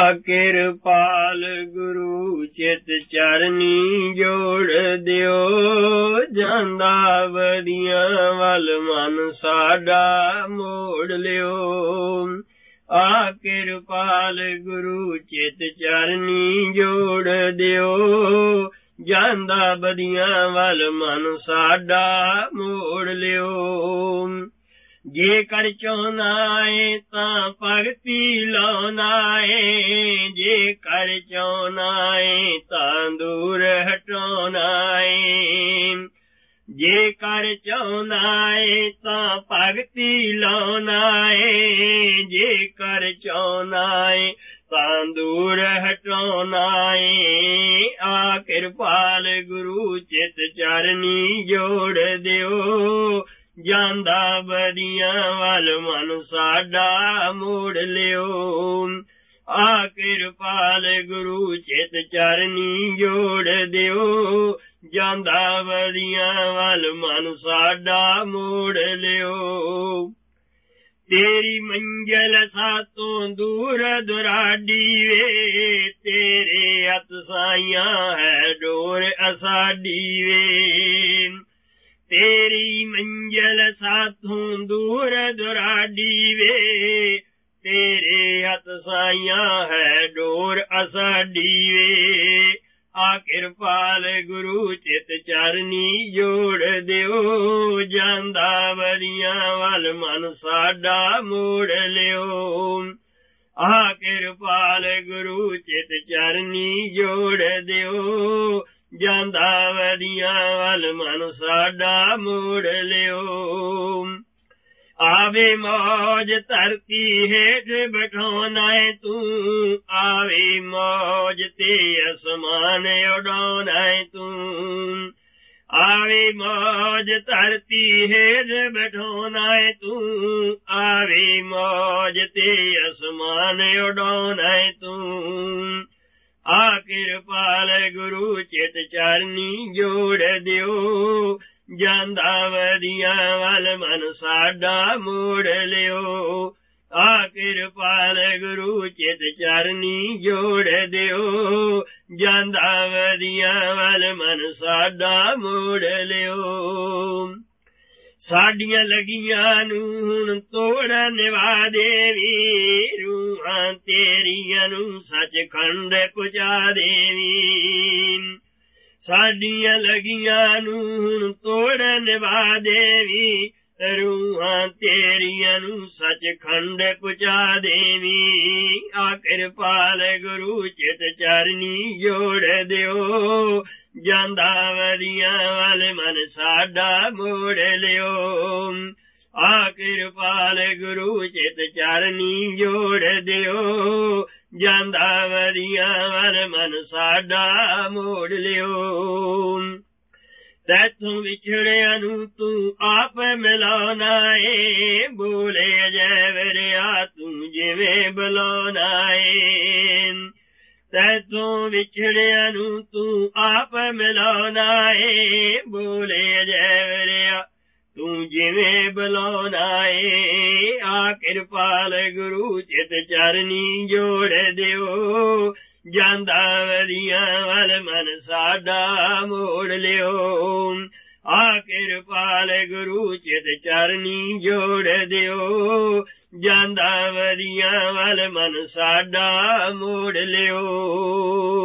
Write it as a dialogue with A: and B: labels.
A: ਕਿਰਪਾਲ ਗੁਰੂ ਚਿਤ ਚਰਨੀ ਜੋੜ ਦਿਓ, ਜਾਂਦਾ ਵਧੀਆਂ ਵੱਲ ਮਨ ਸਾਡਾ ਮੋੜ ਲਿਓ। ਕਿਰਪਾਲ ਗੁਰੂ ਚਿਤ ਚਰਨੀ ਜੋੜ ਦਿਓ, ਜਾਂਦਾ ਵਧੀਆਂ ਵੱਲ ਮਨ ਸਾਡਾ ਮੋੜ ਲਿਓ। ਜੇ ਕਰ ਚਾਹੁੰਦਾ ਏ ਤਾਂ ਭਗਤੀ ਲਾਉਣਾ ਏ, ਜੇ ਕਰ ਚਾਹੁੰਦਾ ਏ ਤਾਂ ਦੂਰ ਹਟਾਉਣਾ ਏ। ਜੇ ਕਰ ਚਾਹੁੰਦਾ ਏ ਤਾਂ ਭਗਤੀ ਲਾਉਣਾ ਏ, ਜੇ ਕਰ ਚਾਹੁੰਦਾ ਏ ਤਾਂ ਦੂਰ ਹਟਾਉਣਾ ਏ। ਕਿਰਪਾਲ ਗੁਰੂ ਚਿਤ ਚਰਨੀ ਜੋੜ ਦਿਓ, ਜਾਂਦਾ ਵਧੀਆਂ ਵੱਲ ਮਨ ਸਾਡਾ ਮੋੜ ਲਿਓ। ਕਿਰਪਾਲ ਗੁਰੂ ਚਿਤ ਚਰਨੀ ਜੋੜ ਦਿਓ, ਜਾਂਦਾ ਵਧੀਆਂ ਵੱਲ ਮਨ ਸਾਡਾ ਮੋੜ ਲਿਓ। ਤੇਰੀ ਮੰਜ਼ਿਲ ਸਾਤੋਂ ਦੂਰ ਦੁਰਾਡੀ ਵੇ, ਤੇਰੇ ਹੱਥ ਸਾਈਆਂ ਹੈ ਡੋਰ ਅਸਾਡੀ ਵੇ। ਤੇਰੀ ਮੰਜ਼ਿਲ ਸਾਥੋਂ ਦੂਰ ਦੁਰਾਡੀ ਵੇ, ਤੇਰੇ ਹੱਥ ਸਾਈਆਂ ਹੈ ਡੋਰ ਅਸਾਡੀ ਵੇ। ਕਿਰਪਾਲ ਗੁਰੂ ਚਿਤ ਚਰਨੀ ਜੋੜ ਦਿਓ, ਜਾਂਦਾ ਵਧੀਆਂ ਵੱਲ ਮਨ ਸਾਡਾ ਮੋੜ ਲਿਓ। ਕਿਰਪਾਲ ਗੁਰੂ ਚਿਤ ਚਰਨੀ ਜੋੜ ਦਿਓ, ਜਾਂਦਾ ਵਧੀਆਂ ਵੱਲ ਮਨ ਸਾਡਾ ਮੋੜ ਲਿਓ। ਆਵੇ ਮੌਜ ਧਰਤੀ ਹੇਠ ਬਿਠਾਉਣਾ ਏ ਤੂੰ, ਆਵੇ ਮੌਜ ਤੇ ਅਸਮਾਨ ਉਡਾਉਣਾ ਏ ਤੂੰ। ਆਵੇ ਮੌਜ ਧਰਤੀ ਹੇਠ ਬਿਠਾਉਣਾ ਏ ਤੂੰ, ਆਵੇ ਮੌਜ ਤੇ ਅਸਮਾਨ ਉਡਾਉਣਾ ਏ ਤੂੰ। ਕਿਰਪਾਲ ਗੁਰੂ ਚਿਤ ਚਰਨੀ ਜੋੜ ਦਿਓ, ਜਾਂਦਾ ਵਧੀਆਂ ਵੱਲ ਮਨ ਸਾਡਾ ਮੋੜ ਲਿਓ। ਕਿਰਪਾਲ ਗੁਰੂ ਚਿਤ ਚਰਨੀ ਜੋੜ ਦਿਓ, ਜਾਂਦਾ ਵਧੀਆਂ ਵੱਲ ਮਨ ਸਾਡਾ ਮੋੜ ਲਿਓ। ਸਾਡੀਆਂ ਲਗੀਆਂ ਨੂੰ ਹੁਣ ਤੋੜਨ ਵਾਦੇ ਵੀ, ਰੂਹਾਂ ਤੇਰੀਆਂ ਨੂੰ ਸੱਚਖੰਡ ਪਹੁੰਚਾ ਦੇਵੀਂ। ਸਾਡੀਆਂ ਲਗੀਆਂ ਨੂੰ ਹੁਣ ਤੋੜਨ ਵਾਦੇ ਵੀ, ਰੂਹਾਂ ਤੇਰੀਆਂ ਨੂੰ ਸੱਚਖੰਡ ਪਹੁੰਚਾ ਦੇਵੀਂ। ਕਿਰਪਾਲ ਗੁਰੂ ਚਿਤ ਚਰਨੀ ਜੋੜ ਦਿਓ, ਜਾਂਦਾ ਵਧੀਆਂ ਵੱਲ ਮਨ ਸਾਡਾ ਮੋੜ ਲਿਓ। ਕਿਰਪਾਲ ਗੁਰੂ ਚਿਤ ਚਰਨੀ ਜੋੜ ਦਿਓ, ਜਾਂਦਾ ਵਧੀਆਂ ਵੱਲ ਮਨ ਸਾਡਾ ਮੋੜ ਲਿਓ। ਤੈਥੋਂ ਵਿਛੜਿਆਂ ਨੂੰ ਤੂੰ ਆਪ ਮਿਲਾਉਣਾ ਏ, ਬੋਲੇ ਜੈ ਵਰਿਆ ਤੂੰ ਜਿਵੇਂ ਬੁਲਾਉਣਾ ਏ। ਤੈਥੋਂ ਵਿਛੜਿਆਂ ਨੂੰ ਤੂੰ ਆਪ ਮਿਲਾਉਣਾ ਏ, ਬੋਲੇ ਜੈ ਵਰਿਆ ਤੂੰ ਜਿਵੇਂ ਬੁਲਾਉਣਾ ਏ। ਕਿਰਪਾਲ ਗੁਰੂ ਚਿਤ ਚਰਨੀ ਜੋੜ ਦਿਓ, ਜਾਂਦਾ ਵਧੀਆਂ ਵੱਲ ਮਨ ਸਾਡਾ ਮੋੜ ਲਿਓ। ਕਿਰਪਾਲ ਗੁਰੂ ਚਿਤ ਚਰਨੀ ਜੋੜ ਦਿਓ, ਜਾਂਦਾ ਵਧੀਆਂ ਵੱਲ ਮਨ ਸਾਡਾ ਮੋੜ ਲਿਓ।